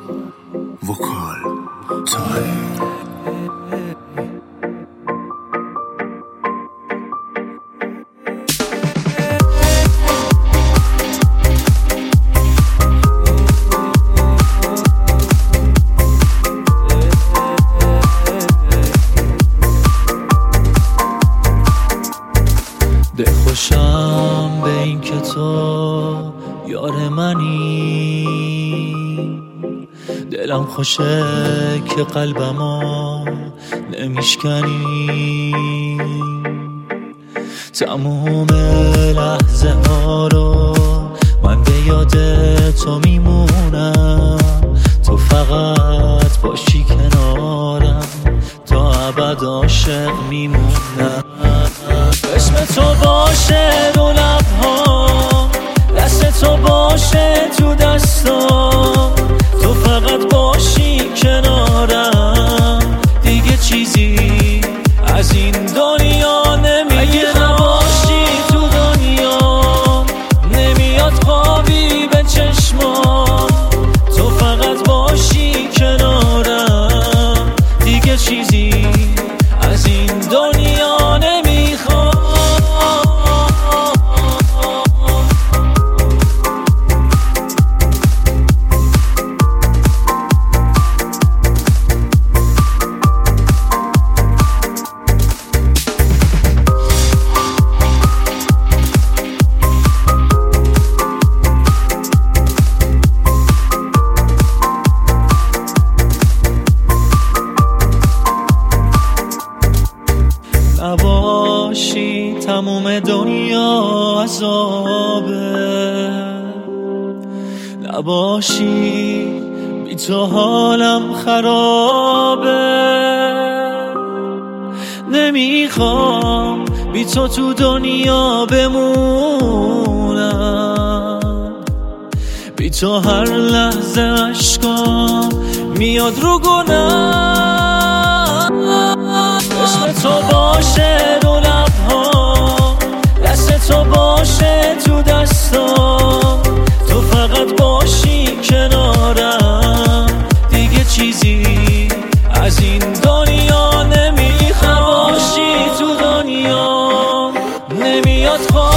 وکال تایم. دلخوشم به این که تو یار منی، دلم خوشه که قلبمو نمیشکنی. تموم لحظه ها رو من به یاد تو میمونم، تو فقط باشی کنارم تا ابد عاشق میمونم. اسم تو باشه رو لب‌هام، دست تو باشه تو دستام، تو فقط باشی کنارم، دیگه چیزی از این دنیا نمیگیرم. باشی تو دنیا نمیاد خوابی به چشمام، تو فقط باشی کنارم، دیگه چیزی از این دنیا نمیخوام. نباشی تموم دنیا عذابه، نباشی بی تو حالم خرابه. نمیخوام بی تو دنیا بمونم، بی تو هر لحظه عشقام میاد رو گناه. اسم تو باشه رو لب‌هام، دست تو باشه تو دستام، تو فقط باشی کنارم، دیگه چیزی از این دنیا نمیخوام. باشی تو دنیا نمیاد خواب